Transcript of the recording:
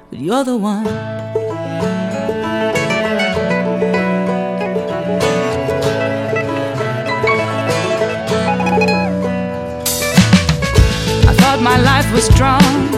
but you're the one. I thought my life was strong,